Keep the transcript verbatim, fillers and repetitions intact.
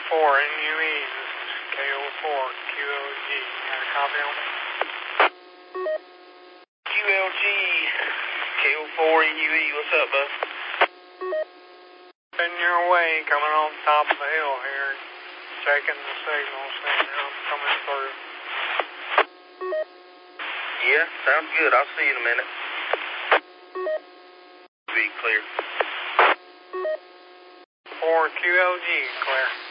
four N U E, this is K O four Q L G. You got a copy on me? Q L G, K O four N U E, what's up, bud? In your way, coming on top of the hill here, checking the signal, seeing how it's coming through. Yeah, sounds good. I'll see you in a minute. Be clear. four Q L G, clear.